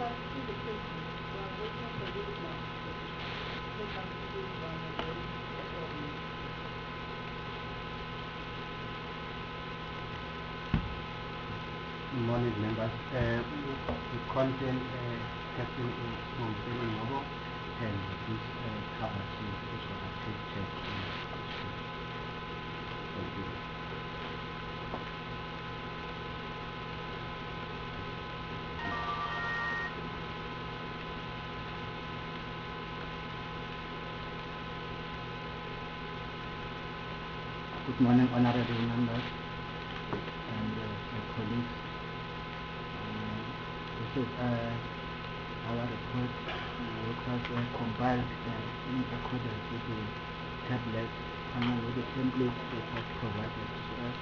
Morning members. The content Captain from Penny Novo and this covers this was a quick check. Thank you. Good morning, honorable members and my colleagues. This is our report, which was compiled in accordance with the tablet, with the template that was provided to us.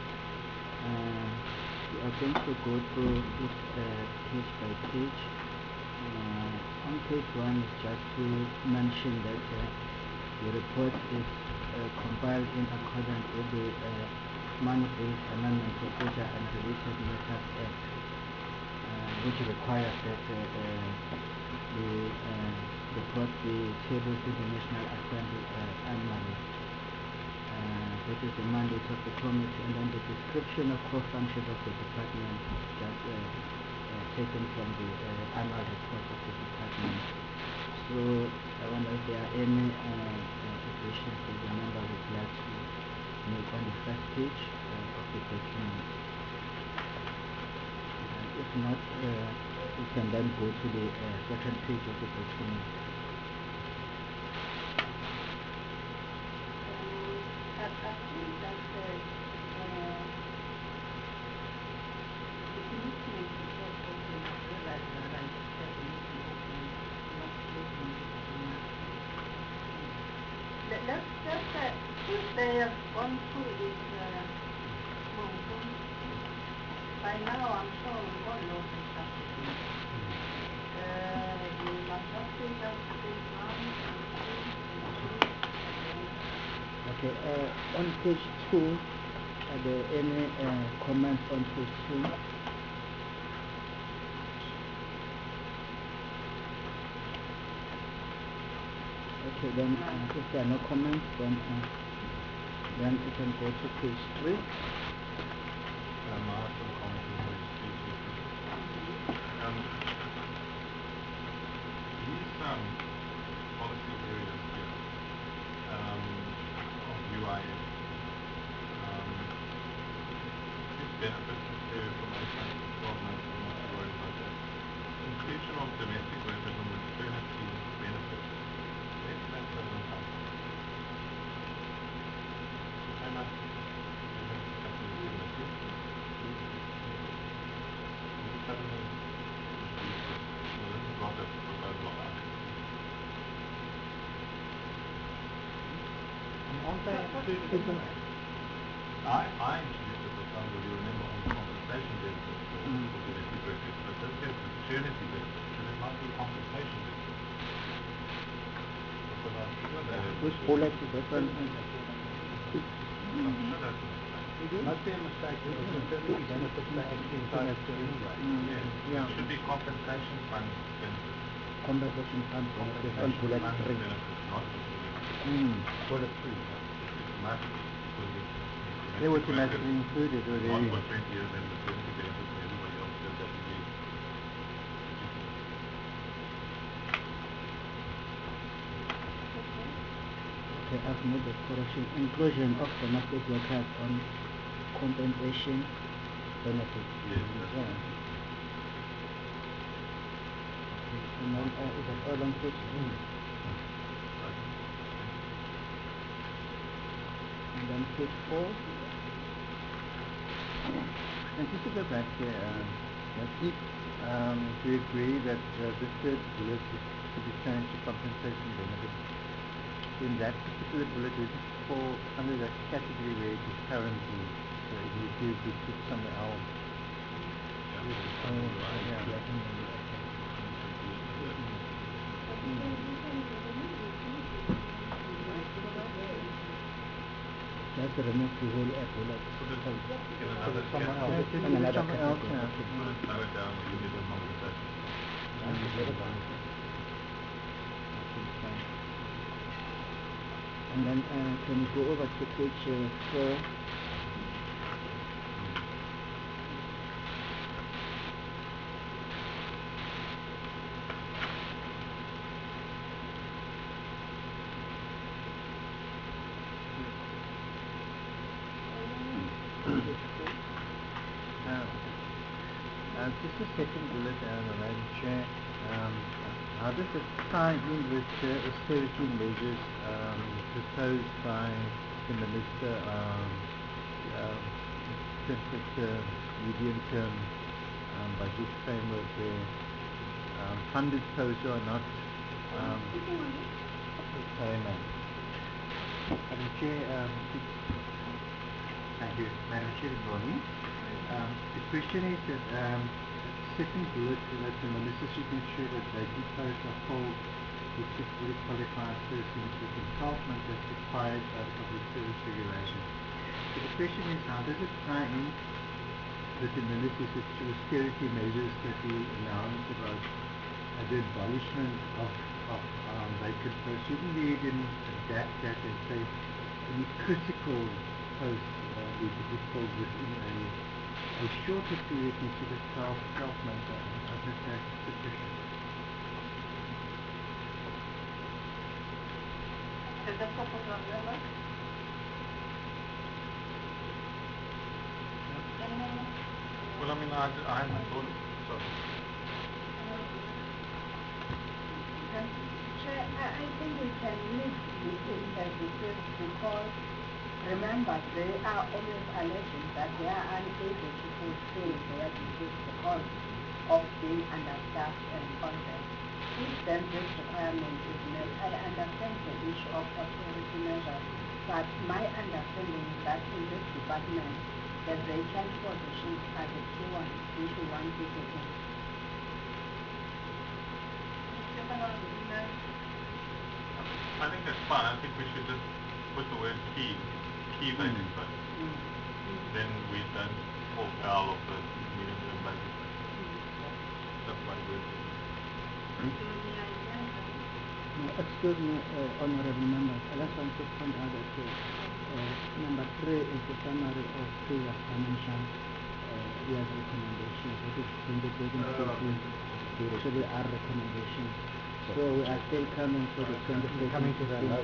We are going to go through it page by page. On page 1 is just to mention that the report is compiled in accordance with the Money-Based Amendment Procedure and Related Matters Act, which requires that the report be tabled to the National Assembly annually. That is the mandate of the committee, and then the description of core functions of the department just taken from the annual report of the department. So I wonder if there are any additions that the member would like to make on the first page of the document. If not, we can then go to the second page of the document. I think that the commitment to talk of the realize that I said in the document not taking let's since they have gone through it by now I'm sure we all know the stuff. You must not think that page 1 and 2 and 3. Okay, on page 2, are there any comments on page 2? Okay, then if there are no comments, then we can go to page 3. These policy areas here of UIF is benefit there for my 12 months. I'm not worried about that. Inclusion of domestic workers on maternity benefits. Let's make that uncomfortable. I must have a couple of maternity. Suddenly, this is not a proposal of ours. Aren't they included in that? I introduced a proposal, you remember, on compensation benefits for domestic workers, but this is maternity benefits, and it might be compensation benefits. Because I'm sure that Which bullet is that one? I'm sure that's a mistake. Must be a mistake. Maternity benefits are actually entitled to anyway. Yeah. It should be compensation fund benefits. Compensation fund benefits on bullet 3. Benefits, not maternity. Bullet 3. It must be, because it's They automatically included not already. for 20 years and maternity benefits and everybody else does that to be Okay, I've made the correction. Inclusion of domestic workers on compensation benefits. Yes, that's right. And then is that all on page 3? And then page 4. And just to go back here, if we agree that this third bullet is to be changed to compensation benefits, then that particular bullet is fall under that category where it is currently, so it needs to be put somewhere else. Just remove the whole bullet. Put it in another Someone category. else. In another Someone else category. now. Put it lower down where you get the compensation. And then can you go over to page 4? Just a second bullet, Madam Chair. How does it tie in with the austerity measures proposed by the Minister in terms of the medium-term budget framework where funded posts are not... sorry, ma'am. Madam Chair, thank you. Madam Chair, good morning. The question is that second bullet that the Minister should ensure that vacant posts are filled with suitably qualified persons within 12 months as required by the Public Service Regulations. So the question is, how does it tie in with the Minister's austerity measures that we announced about the abolishment of vacant posts? Shouldn't we then adapt that and say any critical posts we could be filled within a shorter period instead of 12 months? I think that's sufficient. Is that proposal number? Well, I mean, I haven't thought of it, so. Chair, I think we can live with it because remember, they are always alleging that they are unable to fulfill their duties because of being understaffed and all that. If then this requirement is met, I understand the issue of austerity measures, but my understanding is that in this department, the vacant positions are the key ones which we want people in. I think that's fine. I think we should just put the word key vacant posts. Then we don't fall foul of the medium-term budget. That's my word. Excuse me, honorable members. I just want to point out that number 3 is the summary of previous financial year's recommendations. That is 2013 to the R recommendation. So we are still coming to the 2013 current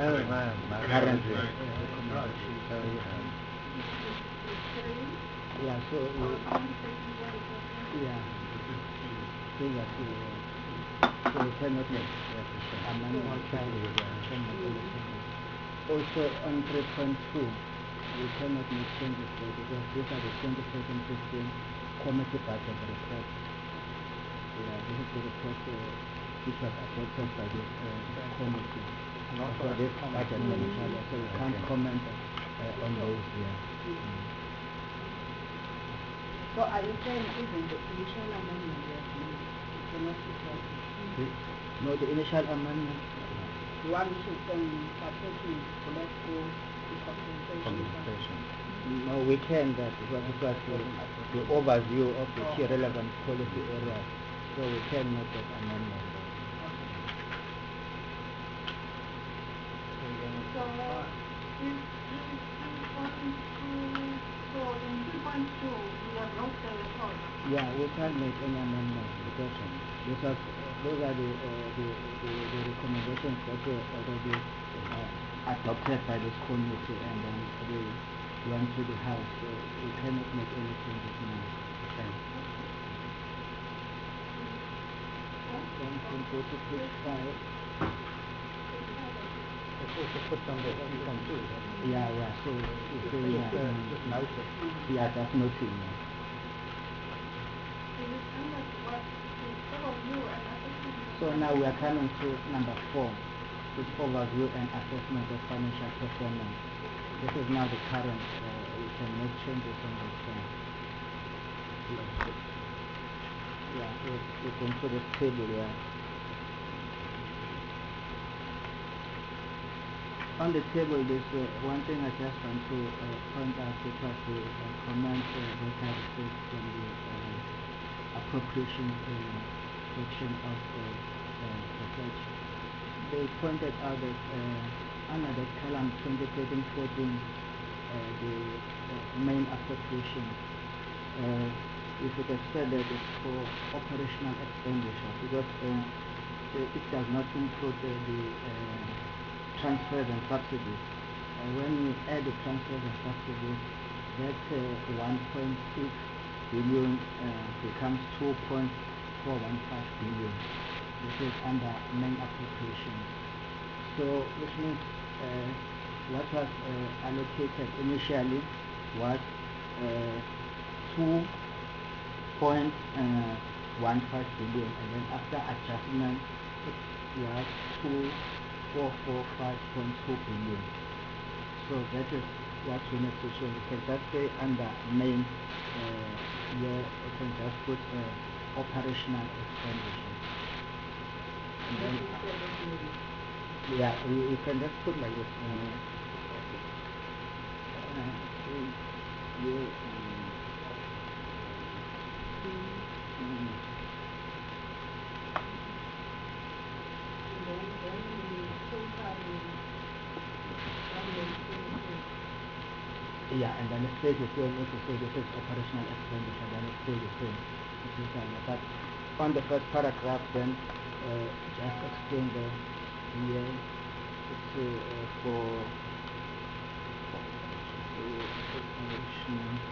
recommendation. Yeah, so yeah, previously, so we cannot make amendment. Also on 3.2, we cannot make changes there because these are the 2014-15 committee budget reports. Yeah, this is the report which was adopted by this committee. Not for this budget committee, so we can't comment on those here. So are you saying even the initial amendment you cannot support? No, the initial amendment. The one which is saying supporting political compensation. No, we can that because it was the overview of the key relevant policy areas. So we can make that amendment. So in 3.2, we have not the report. Yeah, we can't make any amendment because those are the recommendations that were already adopted by this committee and then they went to the House. So we cannot make any changes now. Okay. Then we can go to page 5. It's also put on the 3.2. Yeah, so just note it. Yeah, that's nothing. So now we are coming to number 4, which is overview and assessment of financial performance. This is now the current, we can make changes on this one. Yeah, so we can put this table here. On the table, there's one thing I just want to point out, which was the comment that I received from the appropriation section of the pledge. They pointed out that under the column 2013-14, the main appropriation, if it is said that it's for operational expenditure, because it does not include the transfers and subsidies. When you add the transfers and subsidies, that 1.6 billion becomes 2.415 billion. This is under main appropriation. So which means what was allocated initially was 2.15 billion, and then after adjustment it was 2445.2 billion. So that is what we need to show. You can just say under main, you can just put operational expenditure. And then, yeah, you can just put like this. Yeah, and then it stays the same. If you say this is operational expenditure, then it stays the same. But on the first paragraph, then just explain the here it's for operational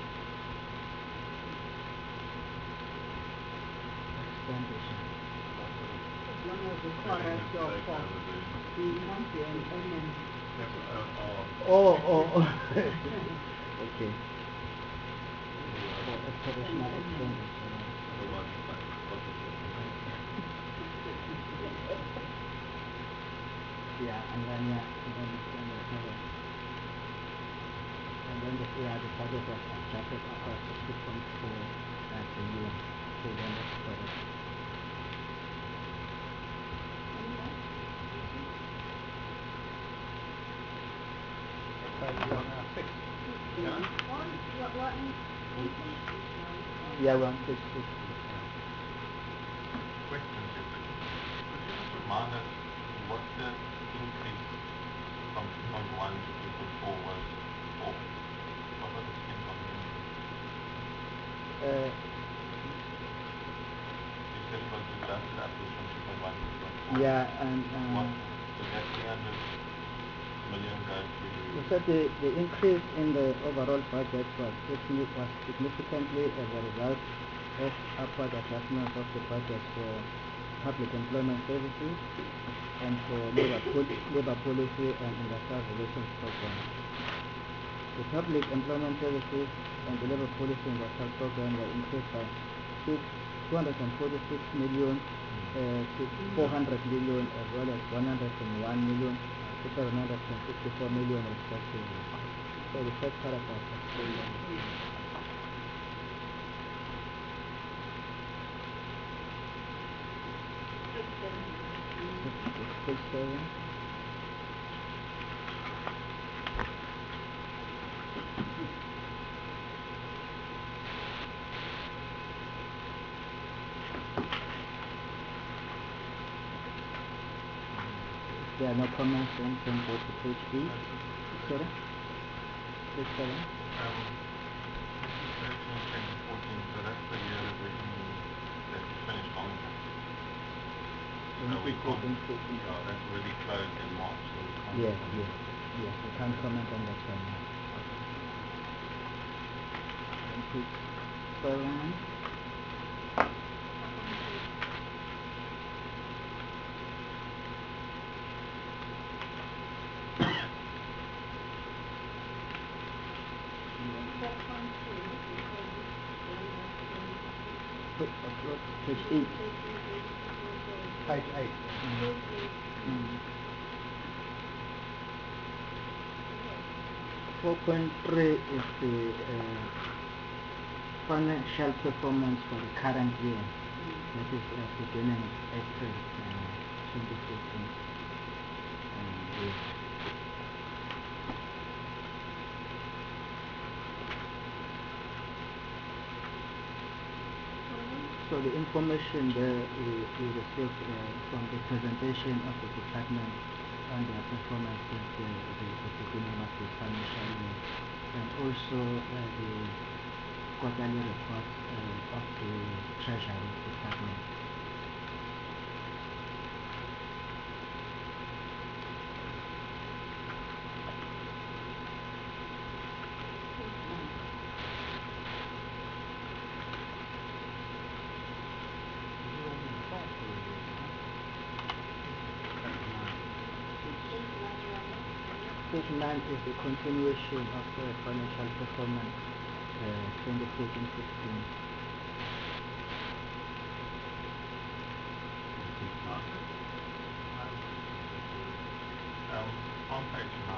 expenditure. As long as you correct your form, you can't be an NN. Oh. Okay. For operational expenditure. Yeah, and then the budget was adjusted across the 2.4 billion. So then that's correct. Yeah, we're on page 6. Question, Jeffrey. Could you just remind us what the increase from 2.1 to 2.4 was for? What was the spent on the Uh, You said it was adjusted upwards from 2.1 to 2.4. yeah, and What? So that 300 million go to... so the increase in the overall budget was significantly as a result of upward adjustments of the budget for public employment services and for labor policy and industrial relations program. The public employment services and the labor policy and industrial program were increased by 246 million to 400 million, as well as 101 million to 764 million respectively. So the first paragraph explains that. Page 7. If there are no comments, then can go to page 8. Sorry? Page 7. 2013, 2014, so that's the year that we finished on. So we can't, that's really closed in March, so we can't... Yes, we can't comment on that one now. And page 7. Page 8. Page 8. 4.3 is the financial performance for the current year. That is beginning April 2015. Yes. So the information there we received from the presentation of the department on their performance since the beginning of the financial year, and also the quarterly report of the Treasury Department. Page 9 is the continuation of the financial performance 2014-15. On page 9,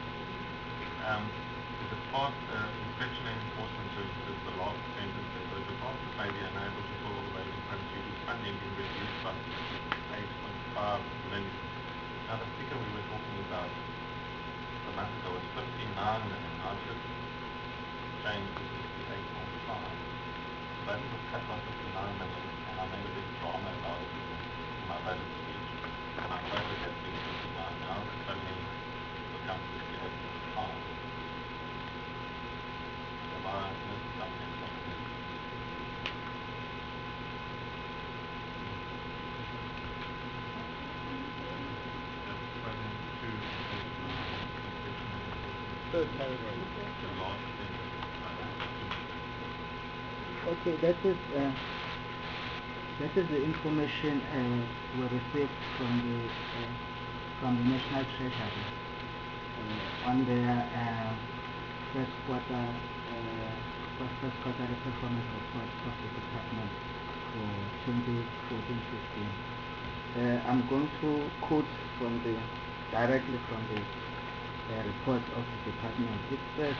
the part inspection and enforcement services, the last sentence there, so the part of failure unable to follow the relevant procedures, funding being reduced by 8.5 million. Now the figure we were talking about a month ago was 59 million. Now it's just changed to 68.5. Budget was cut by 59 million, and I made a big drama about it in my budget speech. And I quoted that being 59. Now it's suddenly become 68.5. Am I missing something? Third paragraph. The last sentence. Okay, that is the information we received from the National Treasury on their first quarter performance report of the department for 2014-15. I'm going to quote directly from the report of the department. It says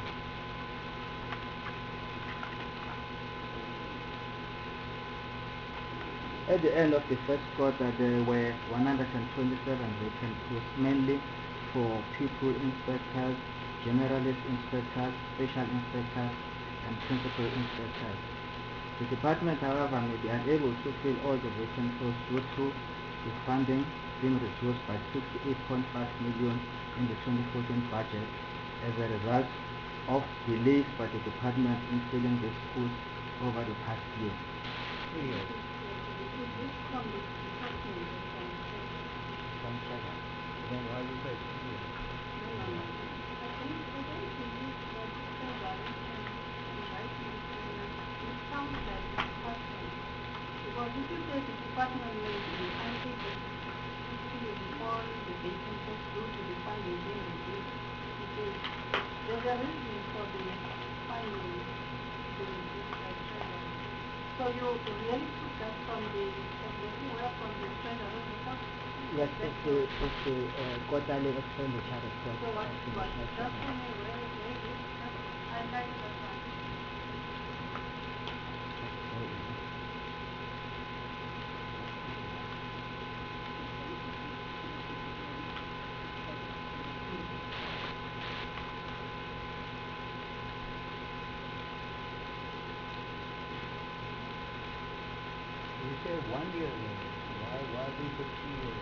at the end of the first quarter, there were 127 vacancies, mainly for people inspectors, generalist inspectors, special inspectors, and principal inspectors. The department, however, may be unable to fill all the vacancies due to the funding being reduced by 68.5 million in the 2014 budget as a result of delays by the department in filling the schools over the past year. Then why you say because if you say the department may be unable to fill all the vacancies due to the funding being reduced, there's a reason for the funding being reduced by Treasury. So you really took that from the Treasury report? Yes, it's the quarterly expenditure report. So what just tell me where it is? I like that one. You said 1 year ago. Why we put 2 years?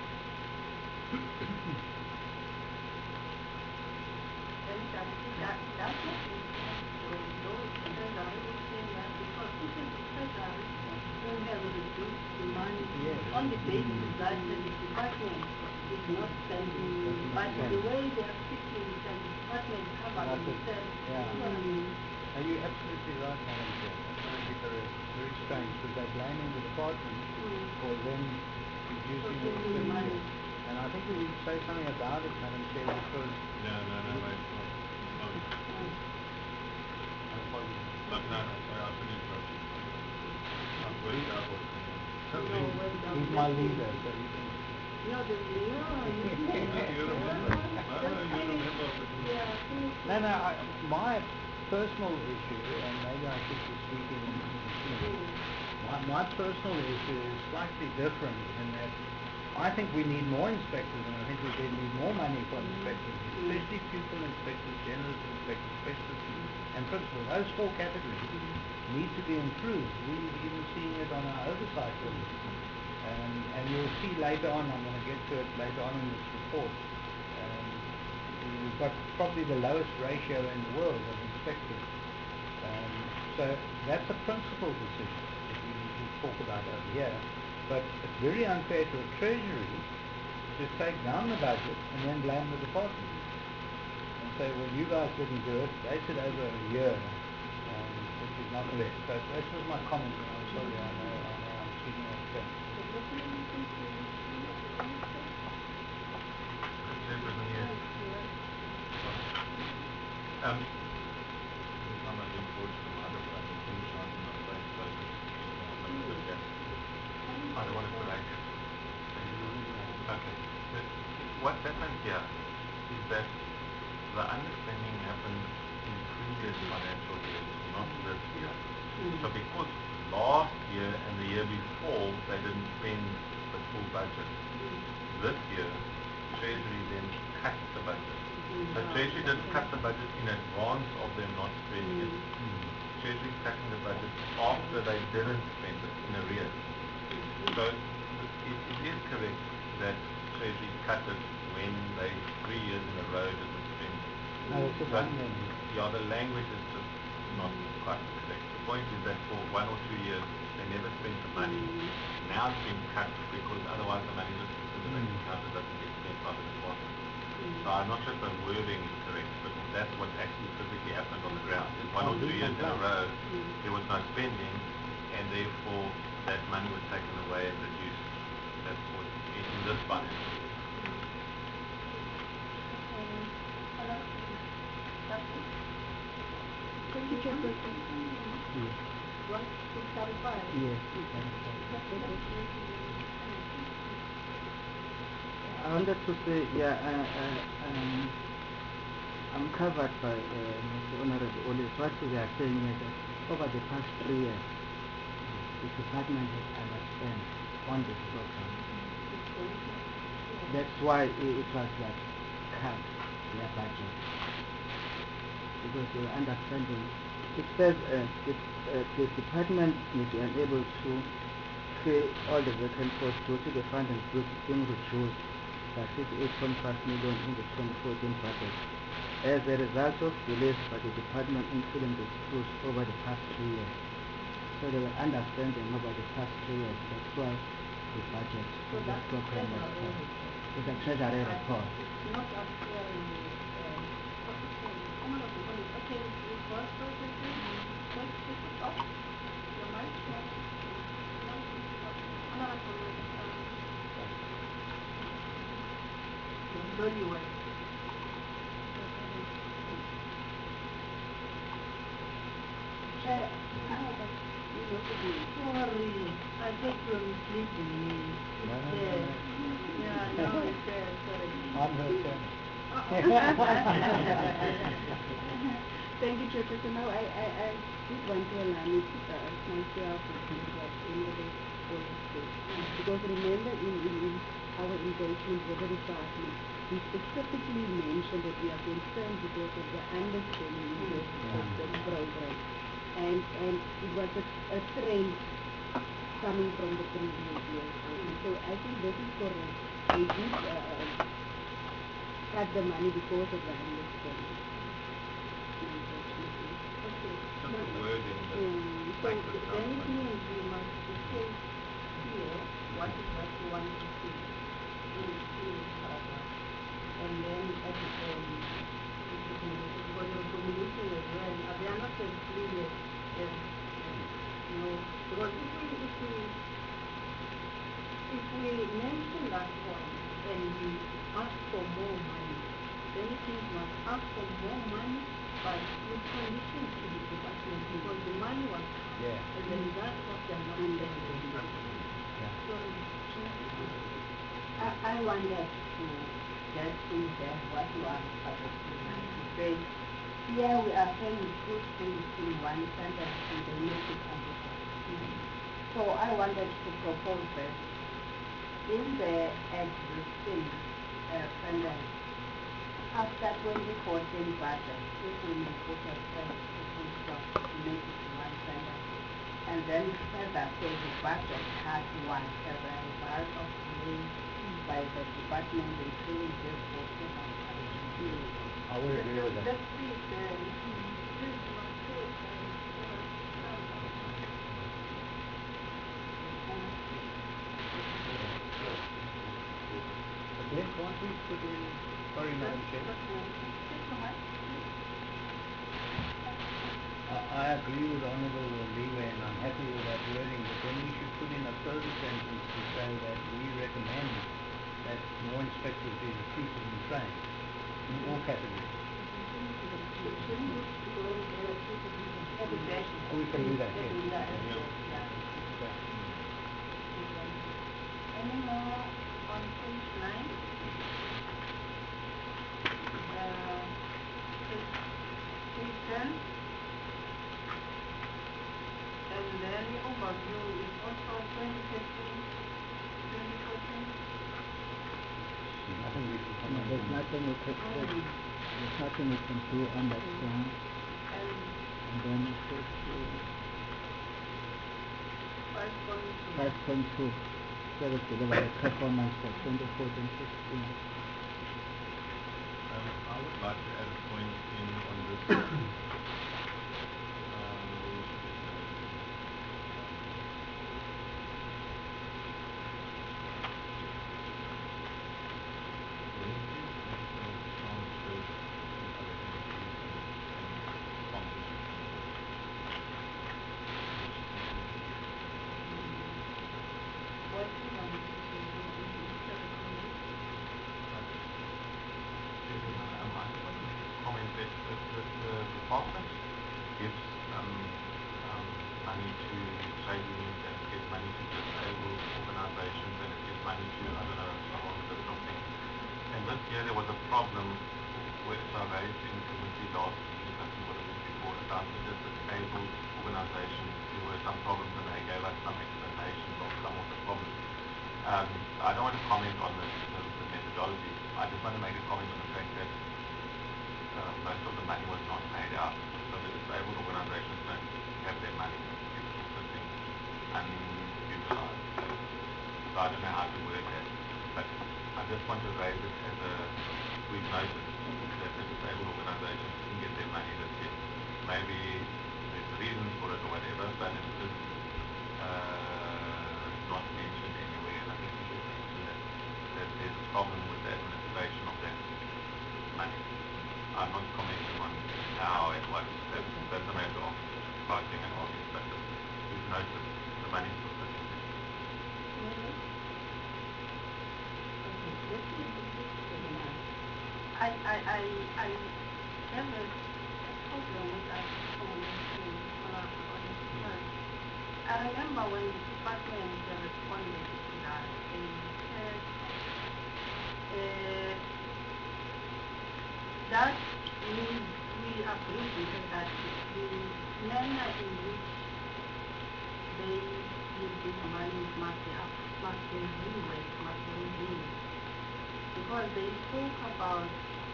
That's what we those Treasury would say that because this is the Treasury who have reduced the money on the basis that the department is not spending, but the way they are speaking is that the department covers themselves. Yeah. You know what I mean? And you're absolutely right, Madam Chair. That's going to be very strange because they're blaming the department for them reducing the expenditure. And I think we need to say something about it, Madam Chair, because... Yeah, no, wait. But no, sorry, I shouldn't interrupt you. I'm worried about what's He's my leader, so you can... No, the you remember. You remember. No, my personal issue, and maybe I should be speaking in my personal issue is slightly different in that I think we need more inspectors, and I think we need more money for inspectors, especially pupil inspectors, generalist inspectors, specialists, and principals. Those 4 categories need to be improved. We've even seen it on our oversight audit. And you'll see later on, I'm going to get to it later on in this report, we've got probably the lowest ratio in the world of inspectors. So that's a principal decision that we need to talk about over here. But it's very unfair to a treasury to take down the budget and then blame the department. And say, well, you guys didn't do it. They said over a year, which is not fair. So that was my comment. I'm sorry, I know I'm speaking out of turn. I don't want to correct. Okay. What happened here is that the underspending happened in previous financial years, not this year. So because last year and the year before they didn't spend the full budget, this year Treasury then cut the budget. So Treasury didn't cut the budget in advance of them not spending it. Treasury cutting the budget after they didn't spend it in arrears. So it is correct that Treasury cut it when they 3 years in a row didn't spend it. No, it's a one then. Yeah, the language is just not quite correct. The point is that for 1 or 2 years they never spent the money. Now it's been cut because otherwise the money just sits in the bank account and doesn't get spent by the department. So I'm not sure if the wording is correct, but that's what actually physically happened on the ground. In 1 or 2 years in a row there was no spending, and therefore that money was taken away and reduced. That's what in this financial year. Yes. I wanted to say, I'm covered by Mr. Honorable Olive. What we are saying is that over the past 3 years, the department has underspent on this program. That's why it was like cut their budget. Because they were underspending. It says the department will be unable to fill all the vacant posts due to the funding being reduced by 58.5 million in the 2014 budget. As a result of delays by the department in filling the posts over the past 3 years. So they were underspending over the past 3 years. That's why the budget for this program was cut. It's a treasury report. Sorry, I think you're misleading me. It's there. Yeah, no, it's there. Sorry. I'm her turn. Thank you, Chairperson. No, I did want to allow me myself to think about another policy. Because remember in our engagement with the department, we specifically mentioned that we are concerned because of the understanding of this program. And it was a trend coming from the previous years. So I think this is correct. They did cut the money because of the understanding. Just the wording that So then it means we must say here what is that you want to see in this paragraph. And then at the end, because you're communicating as well, they are not as clear as because if we mention that one and we ask for more money, then it means we must ask for more money, but with conditions to the department, because the money was as a result of the not spending. So I wanted to just think that what you are suggesting to say, here we are saying we put things in one sentence and they make it understand. So I wanted to propose that in the existing funding, after 2014 budget, if we may put a full stop to make it one sentence, then further say the budget cut was as a result of delay by the department in paying bills for several items. I would agree with that. Let's see the Okay, can't we put in, sorry Madam Chair. I agree with Honourable Leeway and I'm happy with that wording, but then we should put in a further sentence to say that we recommend that more inspectors be recruited and trained in all categories. Oh, we can do that, yes. Okay. Any more on page 9? Page 10. And then overview is also 2013, 2014. I think we should come No, on. there's nothing we could, there's nothing we can do on that one. And then it goes to 5.2. 5.2, service delivery performance for 2014-15. I would like to add a point in on this. The department gives money to trade unions and it gives money to disabled organizations and it gives money to, I don't know, a whole list of things. And this year there was a problem which I raised in committee last week, I think what it was before, about the disabled organizations. There were some problems and they gave us some explanations of some of the problems. I don't want to comment on the methodology. I just want to make a comment on the fact that most of the money was not paid out. So the disabled organizations don't have their money. It's all sitting unutilized. So I don't know how to word that. But I just want to raise it as we've noticed that the disabled organizations didn't get their money this year. Maybe there's reasons for it or whatever, but it is not mentioned anywhere. And I think we should mention that there's a problem with the administration of that money. I'm not commenting on how it was. That's a matter of fighting and arguing, but we've noticed the money is still sitting there. I have a problem with that because I remember when the department responded to that, they said that we agreed with it that the manner in which they use this money must be reviewed. Because they spoke about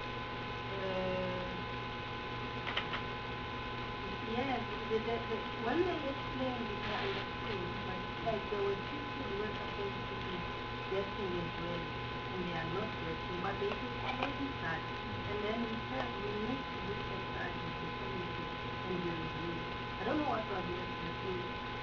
yes, when they explained it, I understood, but like there were people who were supposed to be getting as well, and they are not getting, but they could already start. And then we said we need to look at that as a community and we review. I don't know what was the expression,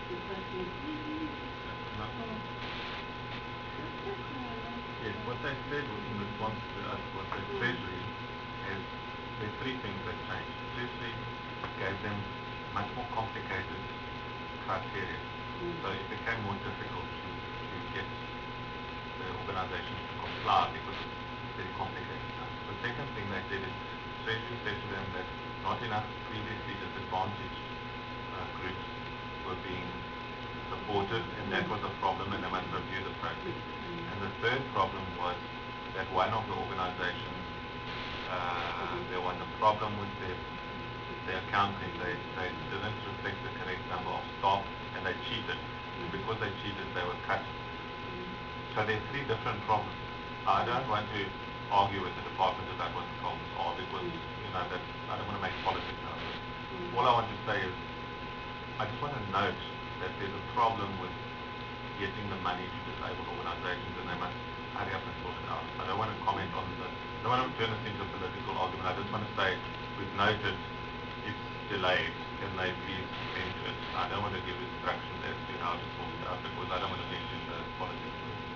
Yes, what they said in response to us was that Treasury has, there's three things that changed. Treasury gave them much more complicated criteria. So it became more difficult to get the organization to comply because it's very complicated now. The second thing they did is Treasury said to them that not enough previously disadvantaged groups were being supported, and that was a problem, and they must review the process. And the third problem was that one of the organizations, there was a problem with their accounting. They didn't reflect the correct number of staff, and they cheated. And because they cheated, they were cut. So there are three different problems. I don't want to argue with the department about what the problems are because, that I don't want to make politics out of it. All I want to say is, I just want to note that there's a problem with getting the money to disabled organizations and they must hurry up and sort it out. I don't want to comment on the, I don't want to turn this into a political argument. I just want to say we've noted it's delayed. Can they please end it? I don't want to give instructions as to how to sort it out because I don't want to mention the politics.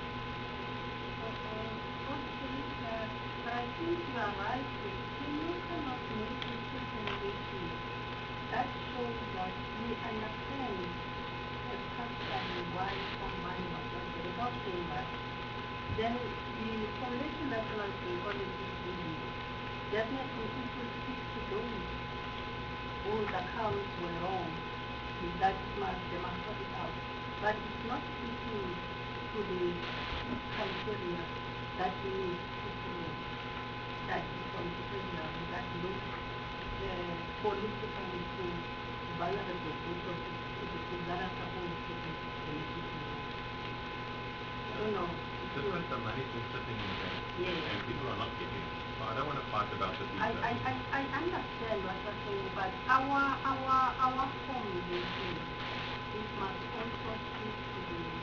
But I think you are right. Can you come up with a recommendation that shows that we understand practically why some money was not there without saying that? Then the Foundation National Ecology definitely if you speak to those whose accounts were wrong, that they must sort it out. But it's not speaking to the criteria that we need to follow, that the criteria that look politically to vulnerable groups of people that are supposed to be beneficial. I don't know. Just that the money is sitting in the bank and people are not getting it. So I don't want to fight about the details. I understand what you're saying, but our form they say it must also speak to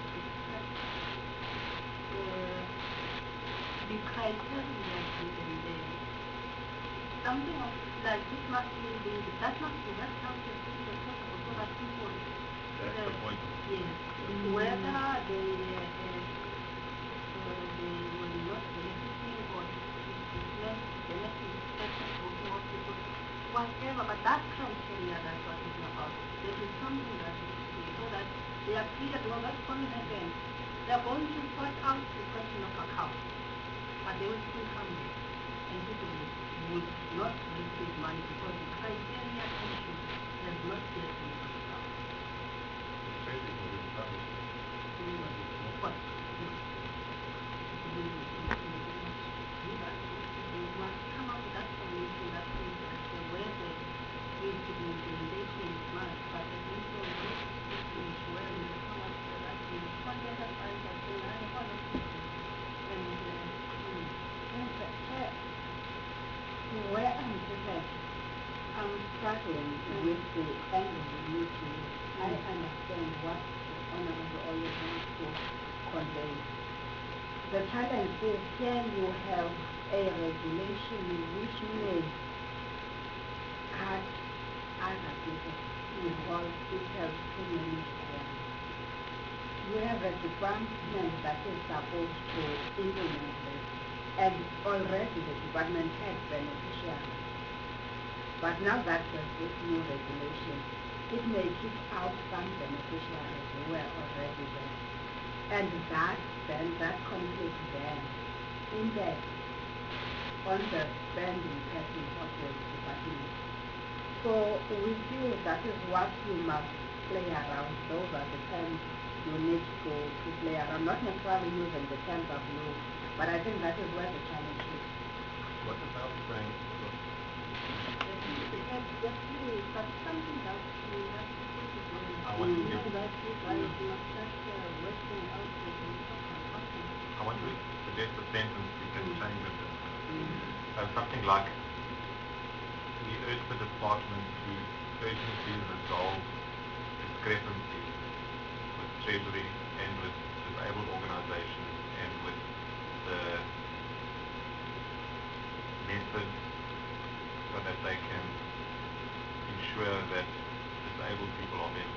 the criteria given there. Something of like this must be that must be worked out as soon as possible so that people That's the point. yes, whether they will not benefiting or it's not benefiting certain group of people, whatever, but that criteria that's what it's about. There is something that is key so that they are clear well that's going to happen. They are going to sort out the question of account, but they will still come there and people would not receive money because the criteria issue has not yet been worked out. What? We must come up with that solution that says that where there needs to be implementation much, but the people not speaking where we come up with that is one better side of the line, one of the where I'm sitting, I'm struggling with the angle we need to use. I understand what the Honorable always wants to convey. The challenge is, can you have a regulation which may cut other people because it has too many requirements? You have a department that is supposed to implement this, and already the department has beneficiaries. But now that there's this new regulation, it may kick out some beneficiaries who were already there. And that conflict then impacts on the spending patterns of the department. So we feel that is what we must play around. Those are the terms you need to play around, not necessarily using the terms of law, but I think that is where the challenge is. What about saying, But something else we have to put it on. I want to give, That is why we must start working out with the I want to suggest a sentence, we can change it. Something like, we urge the department to urgently resolve discrepancies with Treasury and with disabled organizations and with the methods so that they can ensure that disabled people are benefiting.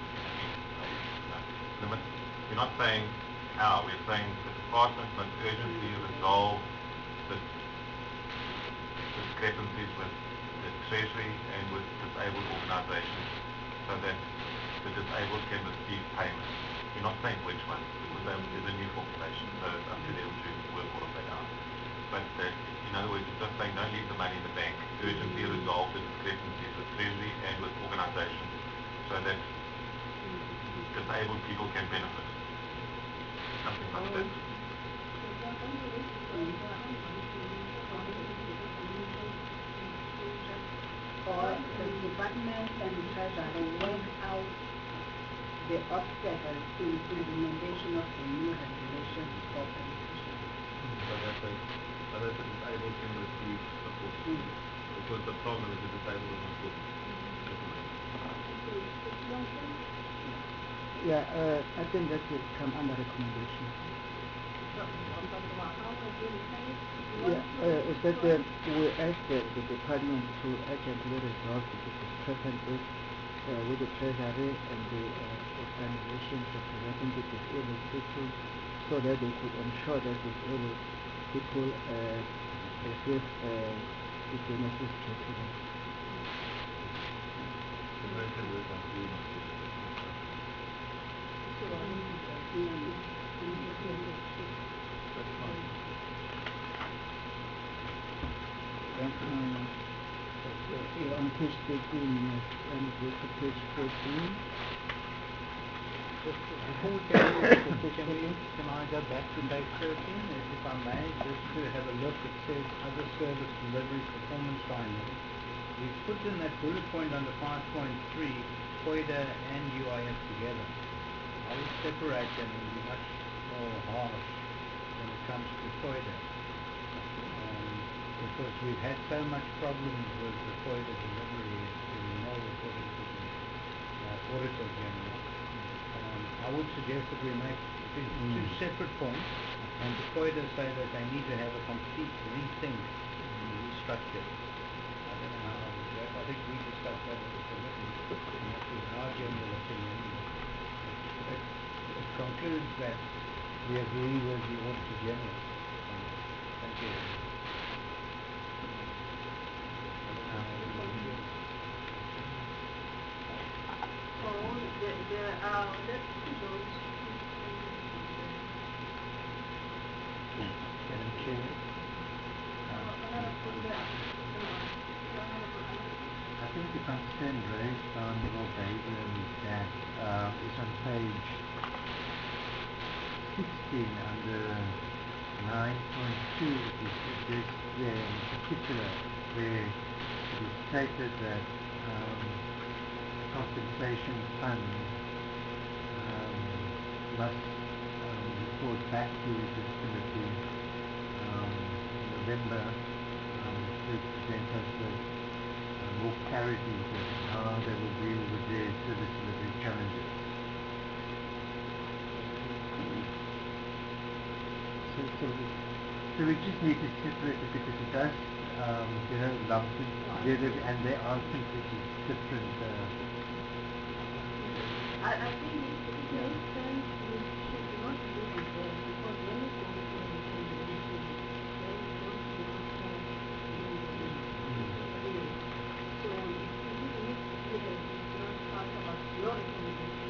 We're not saying how, we're saying the department must urgently resolve the discrepancies with the Treasury and with disabled organizations so that the disabled can receive payments. We're not saying which one, because there's a new formulation, so it's up to them to work all of that out. But in other words, it's just saying don't leave the money in the bank. Urgently resolve the discrepancies with Treasury and with organizations so that disabled people can benefit. Something like that. Or the department and the treasurer work out the obstacles in the implementation of the new regulations for beneficiaries. So that the disabled can receive support. Because the problem is the disabled is not getting support. Yeah, I think that will come under recommendation. Yeah, is that we ask the department to urgently resolve the discrepancies with the treasury and the organizations representing the disabled people so that they could ensure that disabled people receive the benefits to them. On page 13, yes, and go to page 14. Before we can I go back to page 13, if I may, just to have a look. It says other service delivery performance findings. We put in that bullet point under 5.3, COIDA and UIF together. I would separate them and be much more harsh when it comes to COIDA. Because we've had so much problems with the COIDA delivery, it's been more according to the Auditor General. I would suggest that we make two separate points, and the COIDA say that they need to have a complete rethink and restructure. I don't know how I think we discussed that at the committee, and that was our general opinion. It concludes that we agree with the Auditor General. Thank you. Madam Chair, I think the concern raised by Honorable Baden is that is on page 16 under 9.2. It is there in particular where it is stated that compensation fund must report back to this committee in November to present us with more clarity on how they will deal with their service delivery challenges. So we just need to separate it because it does, lump it together, and there are things which is different. I think it makes sense we should not leave it there because when it goes to the implementation, then it goes to the So if you need to give it, it's not part of your recommendation.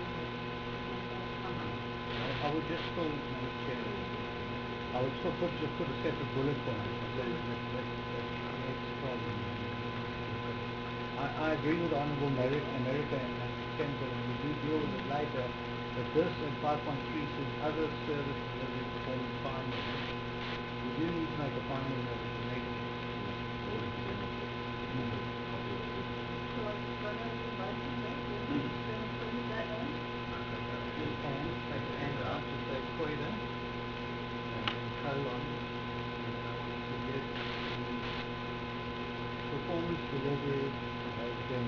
I would just still, Madam Chair, I would still just put a separate bullet point. That's the problem. I agree with Honourable America in that sense that we do deal with it later, but this in 5.3 says other service delivery performance findings. We do need to make a finding that it's negative. And out to say COIDA, and then colon, and I would suggest performance delivery has been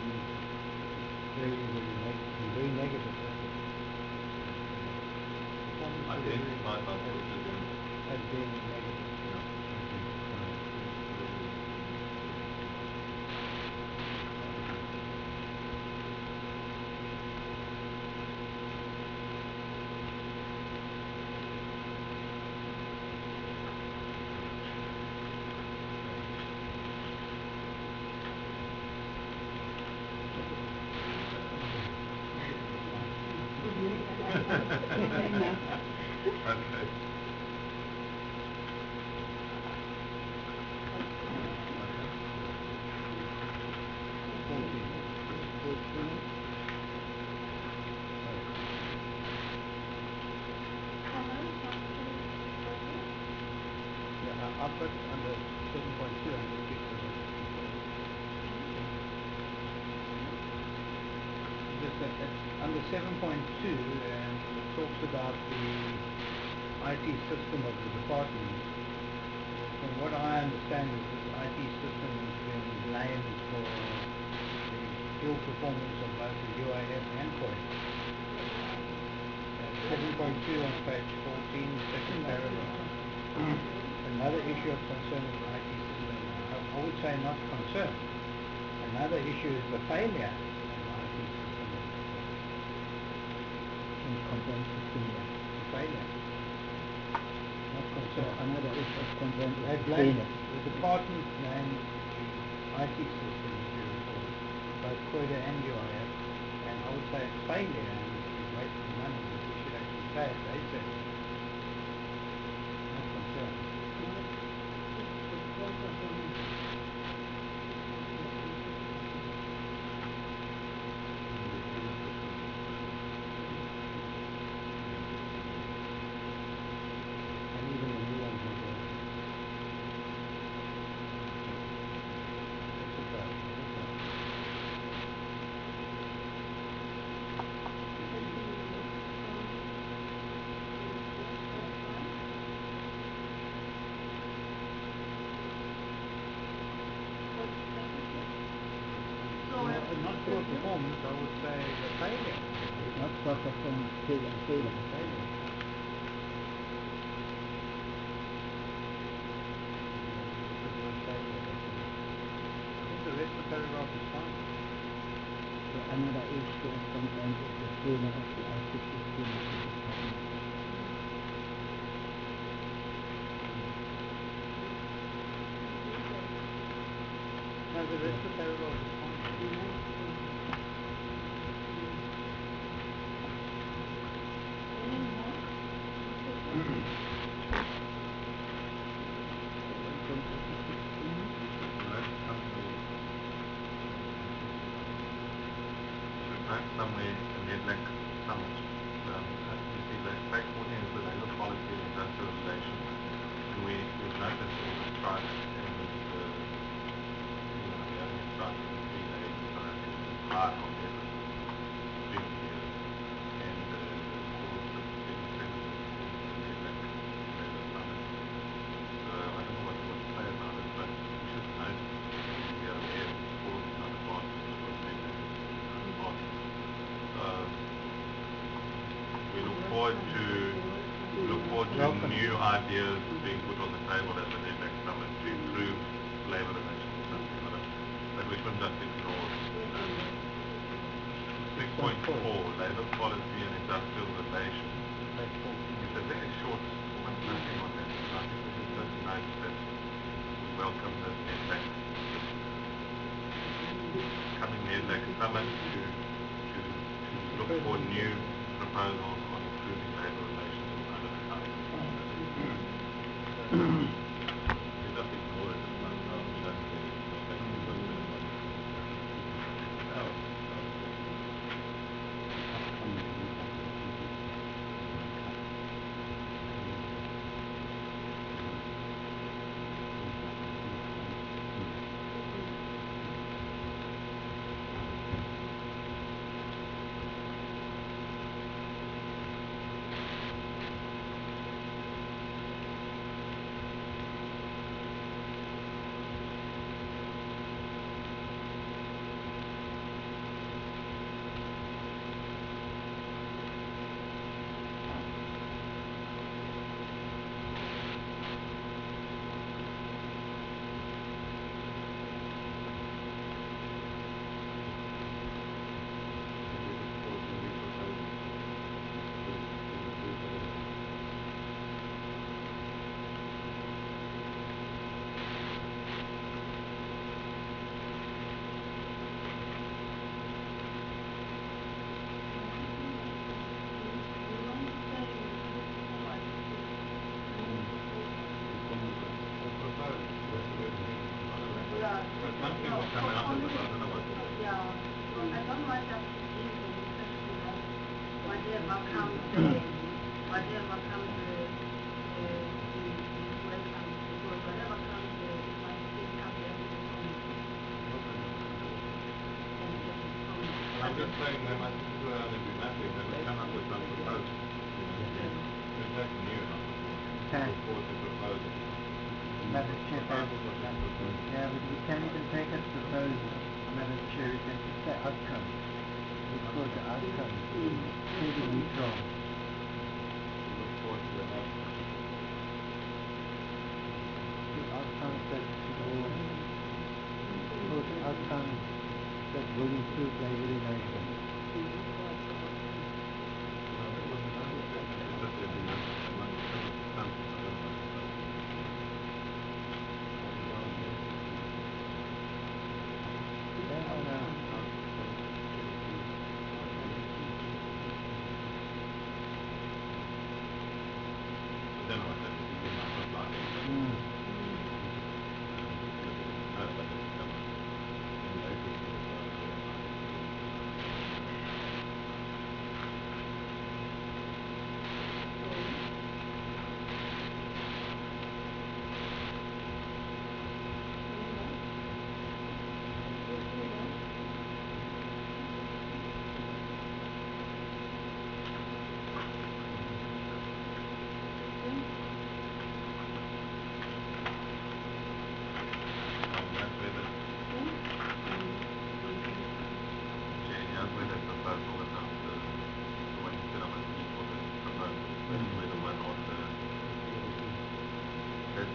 very negative. Performance delivery has been negative. Okay. Yeah, I'll put under 7.2 and just keep it. Under 7.2, it talks about the IT system of the department. From what I understand is this IT system has been blamed for the ill performance of both the UIF and COIDA. 22 on page 14, second paragraph. Another issue of concern is the IT system. I would say not concern. Another issue is the failure of the IT system. in comprehensive failure. The failure, not So concern. another issue of comprehensive They blame failure. the department blamed the IT system, if you recall, both COIDA and UIF, and I would say it's failure and it's wasting money, but we should actually say it, they said it. Not concern. And even the new ones are there. That's okay, that's okay. So, Not poor performance, I would say a failure. Not for performance failure. Failure. Failure. Just one failure, that's it. I think the rest of the paragraph is fine. So another issue of concern is the failure of the IT system of the department. No, the rest of the paragraph is fine. Perhaps somewhere in Nedlac Summit, as you see, they take for the labour policy and industrial relations, and we've noticed all the strikes and the only strikes in 3 days in South Africa is high compared to previous years, and caused a significant in Nedlac Labour Summit. So I don't know what you want to say about it, but we should note and be aware of the cause and advantage of Nedlac advantage. We look forward to Welcome. new ideas being put on the table at the Nedlac Summit to improve labour relations in South Africa, but we shouldn't just ignore it. 6.4, labour policy and industrial relations. It's a very short, almost nothing on that. I think we should just note that we welcome the Nedlac, coming Nedlac Summit to look for new proposals on improving labour relations in South Africa. We just ignore it as much as we don't really Nedlac to work with it. yeah, But something will come out of it, I don't know what it is. yeah, so I don't want us to give the impression of whatever comes there, whatever comes there, is welcome, because whatever comes there, it must still come there to the community. And get it from I'm just saying they must sit around and do nothing, they must come up with some proposal. It's like new, Okay. report and proposal. Madam Chair, Proposals are just proposals. yeah, but we can't even take as proposal, Madam Chair, we can just say outcome. Because the outcome is totally wrong.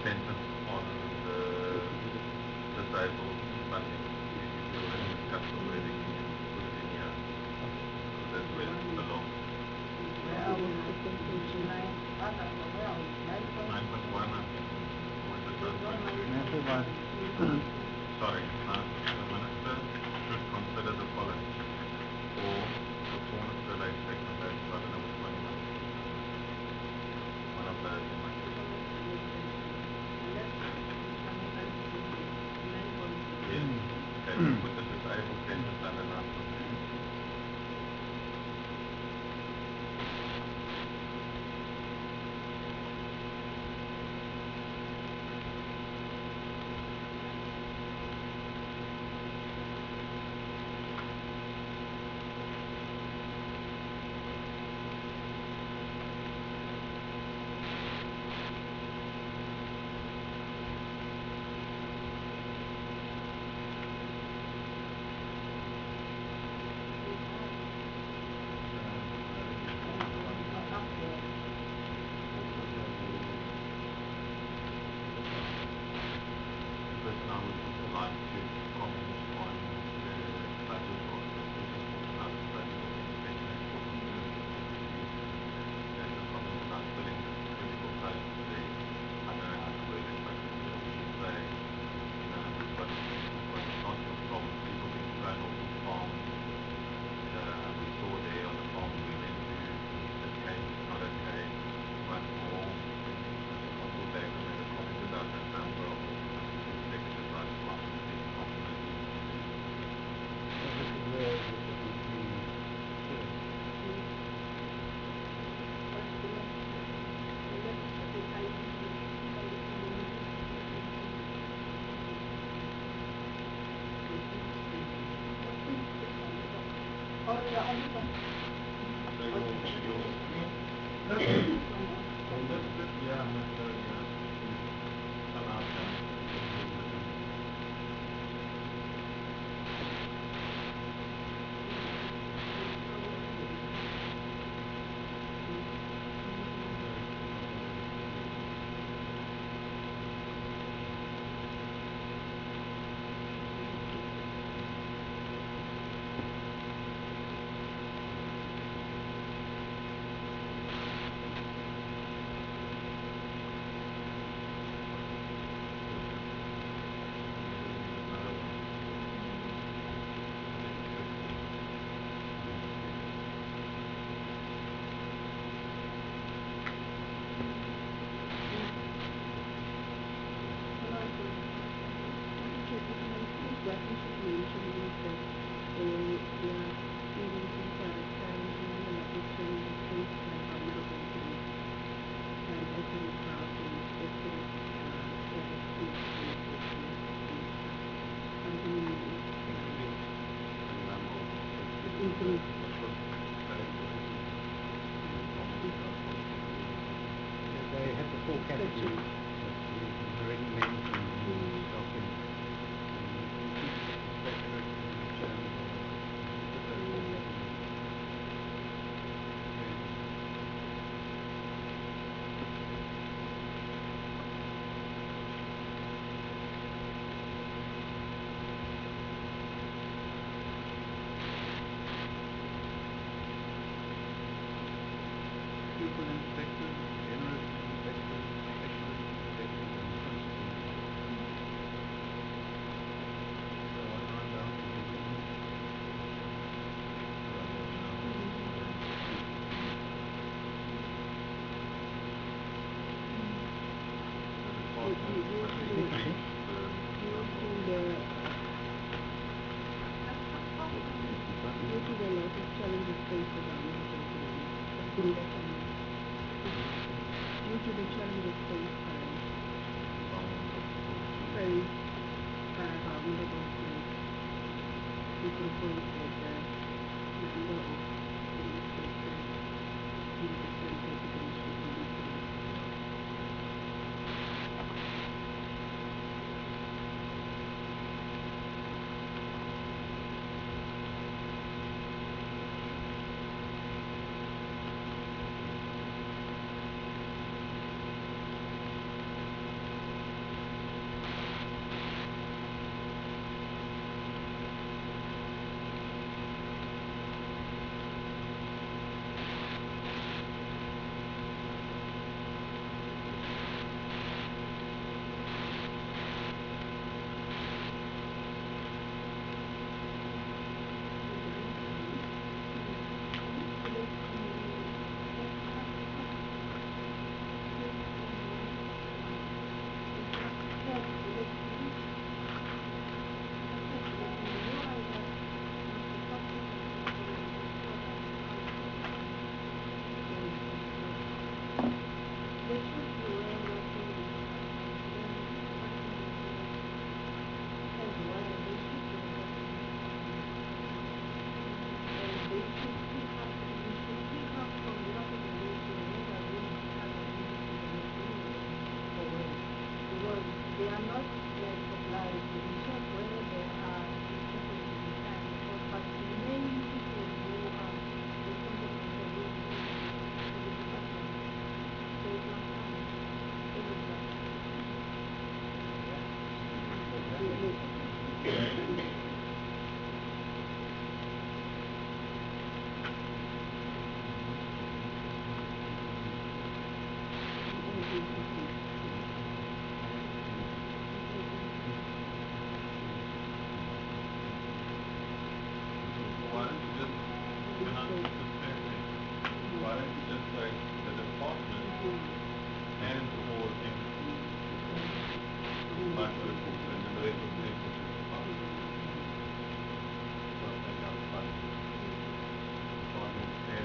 sentence on the disabled funding. We already discussed already. You can put it in here. Because that's where it belongs. Where are we? Nine, where are we? 9.1, I think. Or is it It's on 9.2? 9.1. Sorry, the minister should consider the following. Or performance survey taken place. I don't know which one you want. One of those you might do. Yes. Okay, you put the disabled sentence under 9.2. But I would also like to comment on the budget or the budget education and sports there's a comment about filling critical posts there. I don't know how to word it, but we should say, we've got lots of problems, people being thrown off the farm. We saw there on the farm we went to, the case is not okay, much more. I thought they made a comment about the number of affected by the conflict population. This is where the they have the four categories that we've already mentioned in the document. Separate in terms of the four categories. Pupil inspectors, generous inspectors, specialist inspectors, and principal inspectors. So I find out the difference. Due to the lot of challenges faced around the continent, due to the challenges faced by vulnerable groups, we propose that the number of the inspectors in different categories should be increased. they are not like suppliers in shop where they are distributed in the time, but the main people who are responsible for this is the department. So it must come everybody. Why don't you just, can I just say thing? Why don't you just say the department and or entity like the report and then the rest of the things will just fine. So take out fine. Department and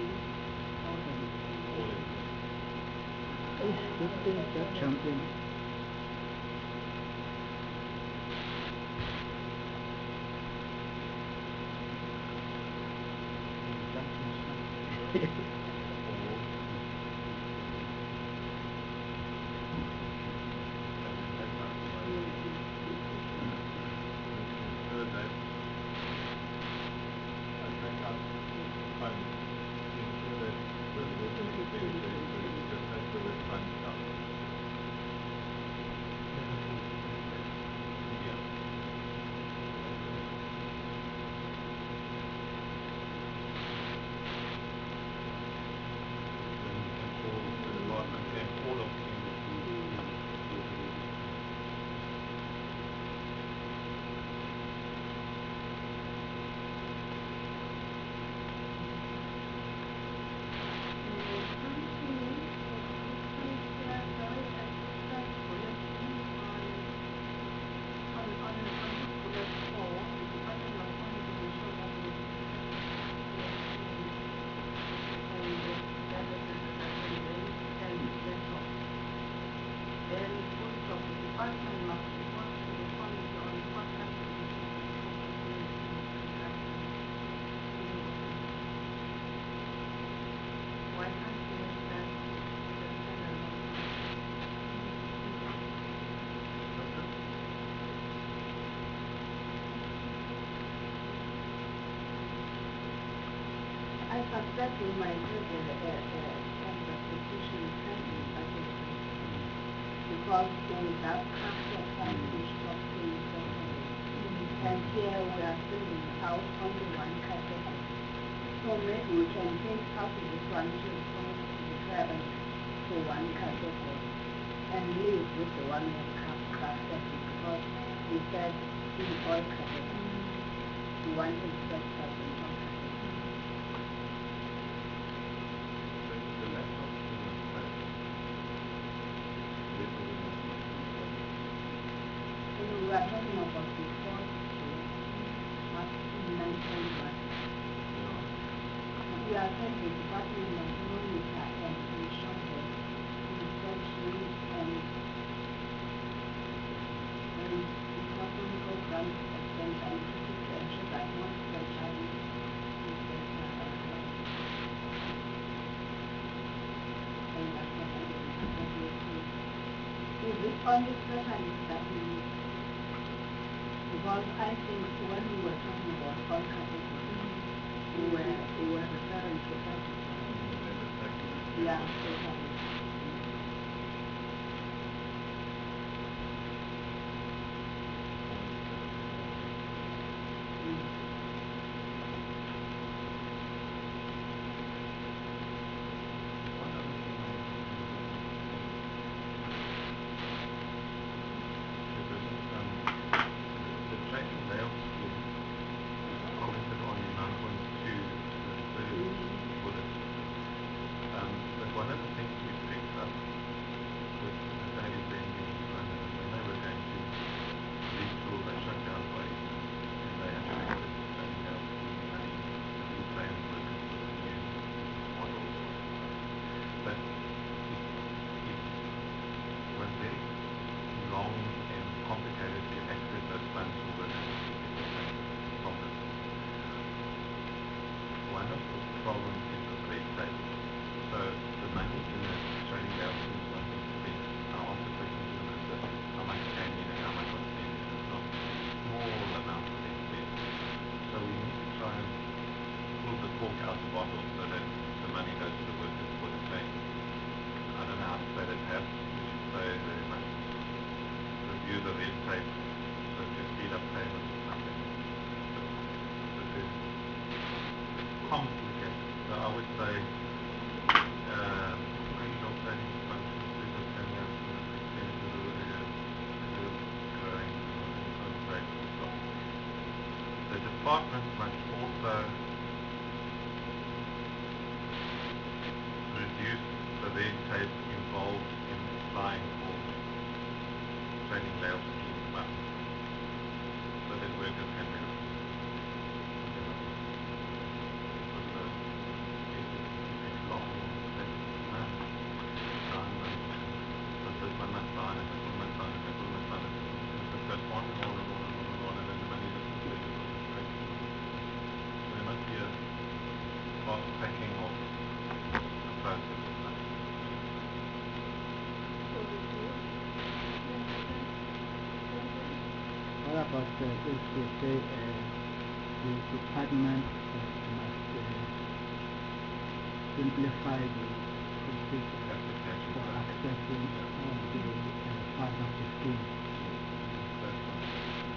all entities. Just jump in. All of Why can't you make that the standalone? I suspect we might do the kind of petition pending budget because we have capital fund to stop paying properly. And here we are filling out only one category. So maybe we can think out of this one to respond to the parents for one category and leave with the one we have crafted because we said in all categories. We want to expect us in all categories. the laptop in the space. So we are talking about the fourth what mentioned one. We are saying the Department of Monitor and ensure that inspection and economical grants extension to ensure that no specialist is and that's what I did. Is it only specialists that we need? Because I think when we were talking about all categories, we were referring to everything. Yeah, totally. The training layout scheme commented on 9.2 bullet. But one of the things we fixed red tape involved in applying for training layout scheme funds so that workers can benefit. It's long, but this one must sign it, this one must sign it, this one must sign it. It goes on and on and on and on and on, and then the money is completed on the straight. So there must be a fast tracking of the process as such. What about if they say the department must simplify the procedure Application for process. accessing the funds of the scheme? That's one.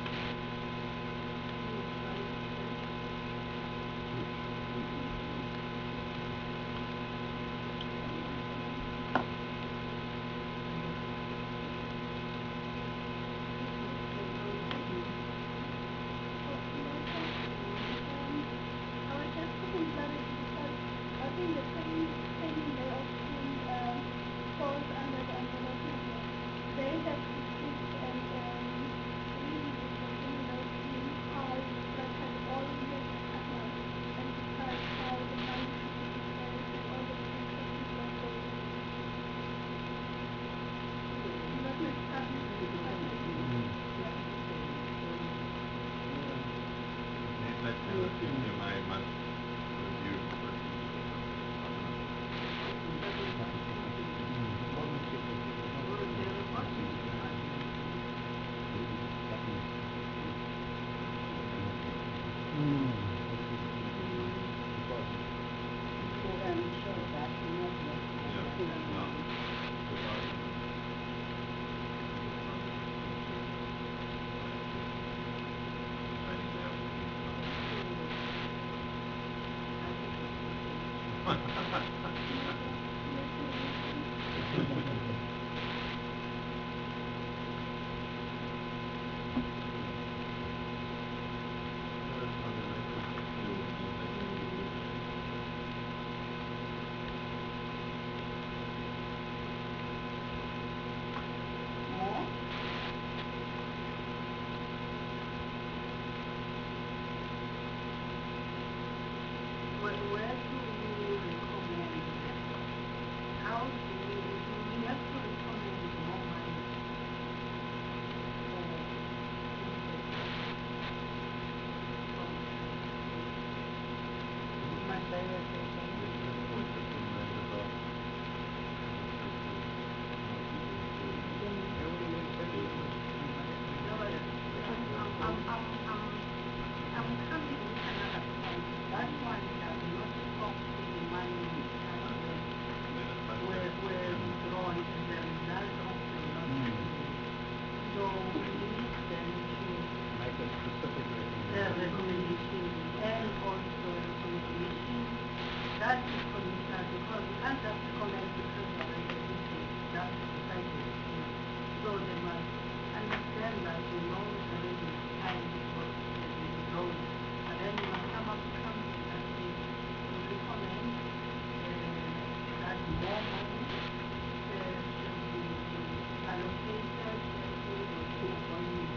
That kind of thing you must review More? Where do you recommend? How do you have to recommend more money for my I'm coming with another point. That one does not talk to the money were withdrawn as a result of the lottery. So we need them to Make a specific recommendation and also recommendation that is commissioner because you can't just recommend because you are registered. That's decided. So they must understand that you know there is time before the road. But then you must come up with something that says you recommend that more money should be allocated to appointments.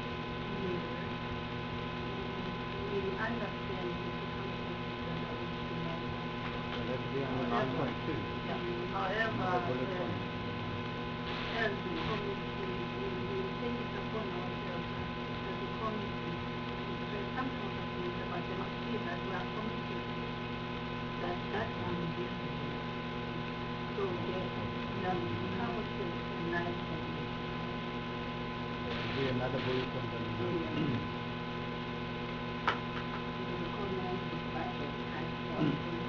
We understand the conversation that we should have. So that would be on the 9.2. Yeah. However, Another bullet point. as the committee, we take it upon ourselves as a committee to say something of the future, but they must see that we are committed that will be different. So the council and nice and Be another bullet point on the recommend the budget as well.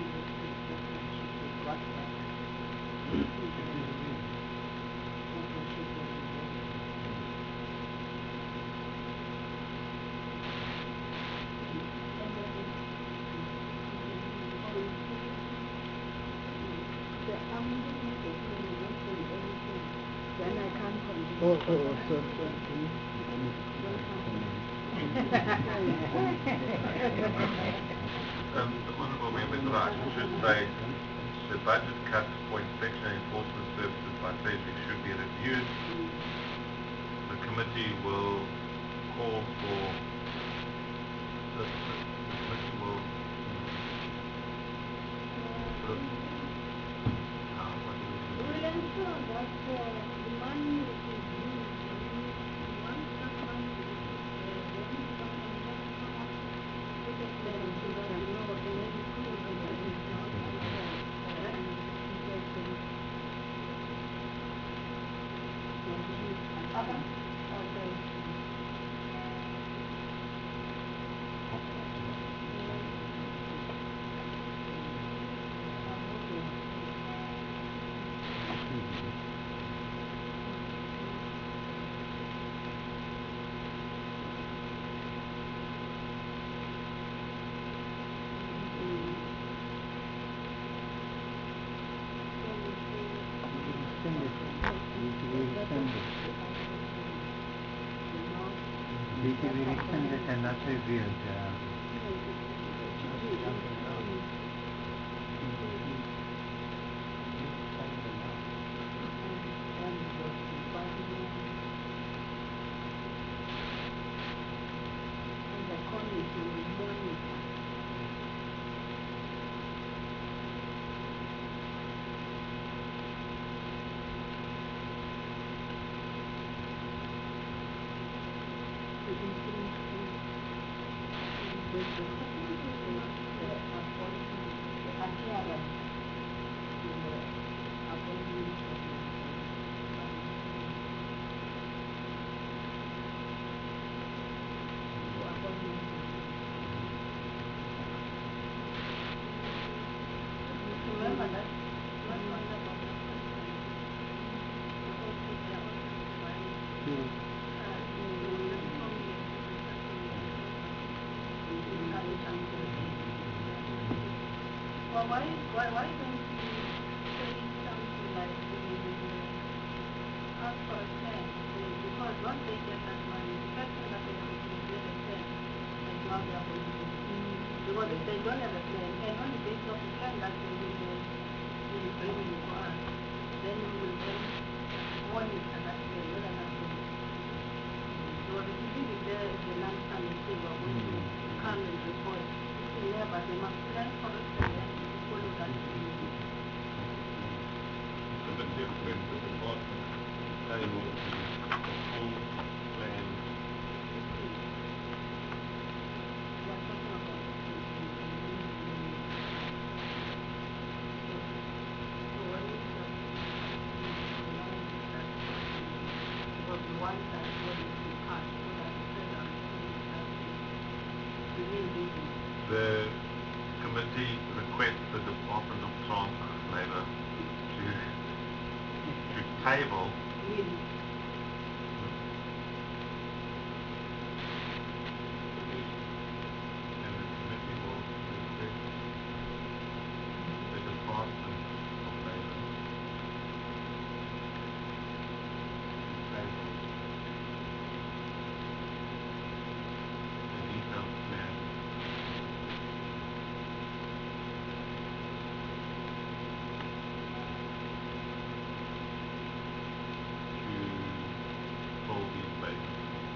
Then I can't continue. The Honorable Member is right. It should say the budget cuts for inspection and enforcement services by Sedgwick should be reviewed. The committee will call for the committee will what do we do? We'll ensure that the money is used. Once that money is put it there so that you know what the money is going to be. Basically, we extend it and that's revealed. Remember that not only about the well, why don't you say something like ask for a plan? Because once they get that money, the person that they want to get a plan, and now they are going to do. Because if they don't have a plan, and only based off the plan that they will be bringing for us, then we will then monitor that plan, whether that plan is. Because if you leave it there, the lump sum is still going to come and report. Yeah, but they must plan for it and then follow that. So the difference with the board, they will be a full plan. We're talking about so what is that? Because we want that body to pass so that the federal the real business. The committee requests the Department of Transport and Labour to table Really. and the committee will request the Department of Labour to table a detailed plan to fill these vacancies.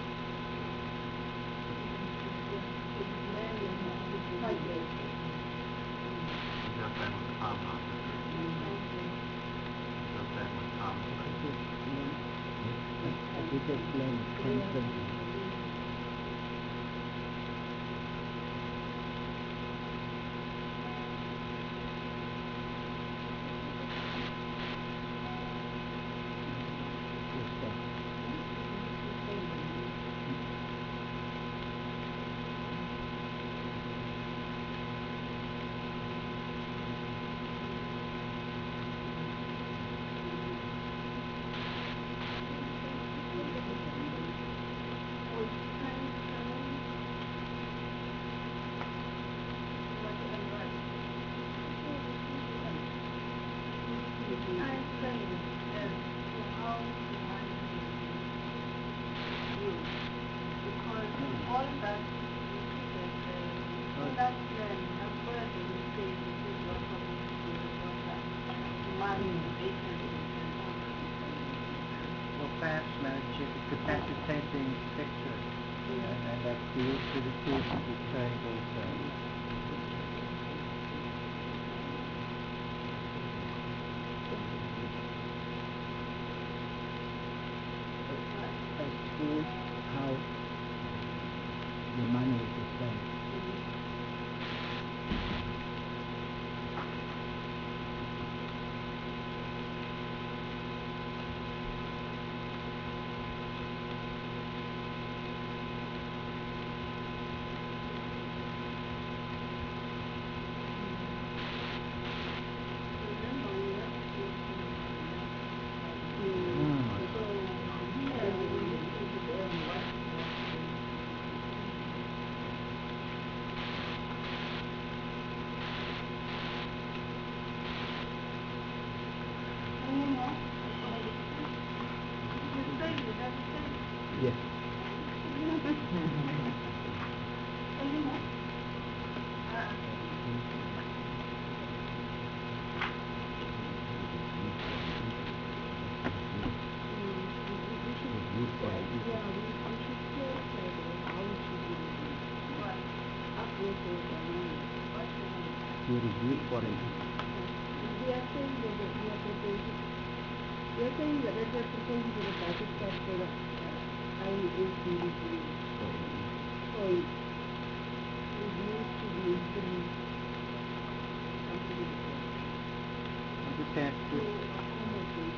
Is that plan with time now? Is that plan with time? I think explain constantly. perhaps manage a capacitating sector, and that deals with the crucible trade also. As to how the money is spent. Yes. To review for an We are saying that we are proposing, we are saying that we are proposing to the budget cut for the IACDC. So it reviews to be implemented. Can't To accommodate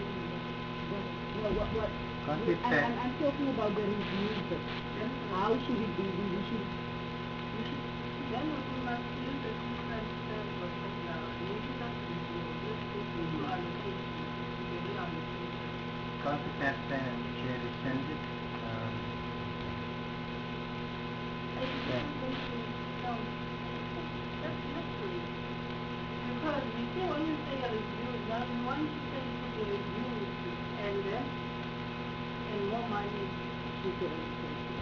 what Can't it I'm talking about the reviews, but how should it be? We should Then we must use the different terms of now. We do not review, let's go to allocation, the reallocation. Can't the taxpayer chair rescind it? I think we should count. That's necessary. Because you see when you say a review, now you want to say to the review and then and more money to the allocation.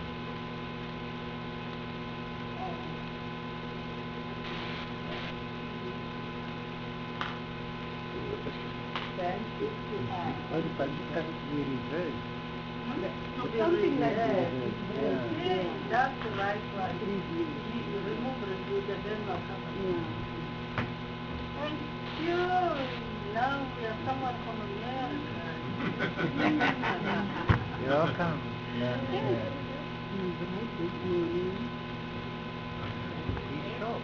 Then it to add. Well, the budget cut is really good. something like that. Yeah, that's the right one. You remove review, and then we'll come back. Yeah. Thank you. Now we are someone from America. You're welcome. Right this morning. He's sharp.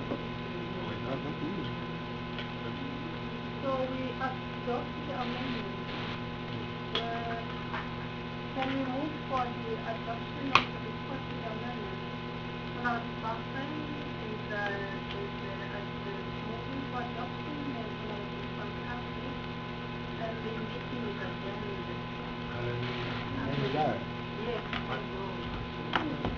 So we adopt the amendment. Can we move for the adoption of the requested amendment? Now, Bahrain is moving for adoption and fantastic. And the meeting is adjourned. There you go. Yes, I go.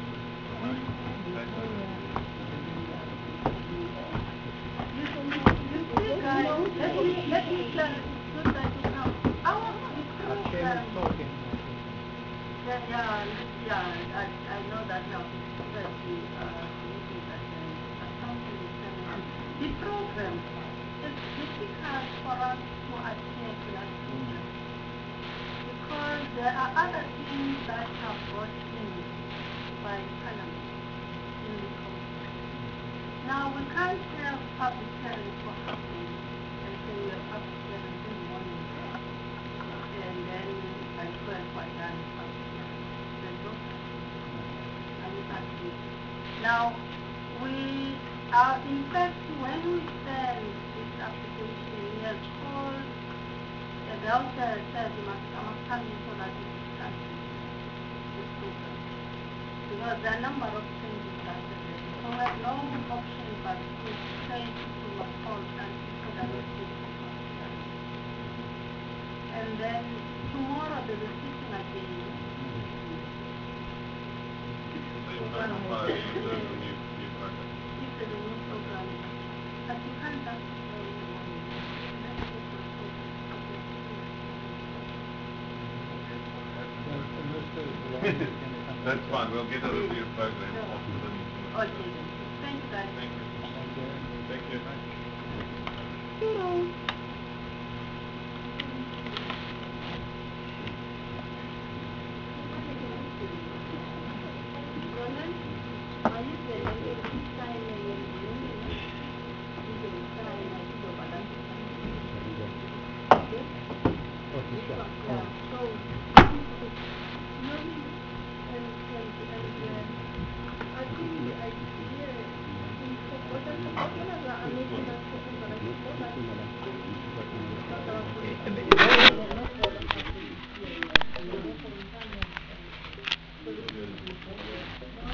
You guys, let me tell you, good that you come. Our Chairman's talking. I know that now. But the meeting that something is coming up. The program is difficult for us to attend that program because there are other things that are brought in by Parliament in the program. Now we can't have public hearings for half a day and say we have public hearings in the morning and then at 12 we're done public hearing. There's no such thing. I mean, actually. Now, we are, in fact, when we send this application, we are told, the outside says I must come in so that we discuss this program. Because there are a number of changes that are there. So we have no option but to say to McCall and so that we take the public hearing. And then tomorrow there is sitting again. So you notify if there's a new program. If there's a new program, but you can't just say in the morning. Let's take my program. That's fine, we'll get a review program after the meeting. Okay, then. Thank you, guys. Thank you. Thank you. Hello. Gracias.